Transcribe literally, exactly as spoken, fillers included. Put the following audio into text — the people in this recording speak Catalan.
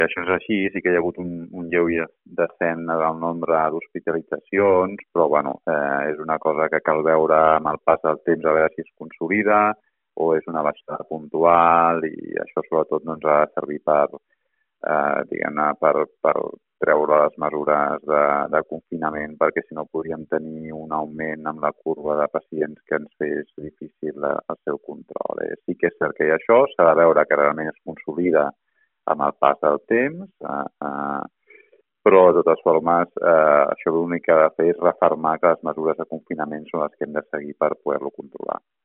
això és així, sí que hi ha hagut un, un lleu descens en el nombre d'hospitalitzacions, però bueno, eh, és una cosa que cal veure amb el pas del temps a veure si es consolida o és una baixada puntual, i això sobretot no ens ha de servir per, eh, diguem-ne, per, per treure les mesures de, de confinament, perquè si no podríem tenir un augment amb la curva de pacients que ens fes difícil el seu control. Eh? Sí que és cert que hi ha això, s'ha de veure que realment es consolida amb el pas del temps, eh, eh, però de totes formes eh, això l'únic que ha de fer és refermar que les mesures de confinament són les que hem de seguir per poder-lo controlar.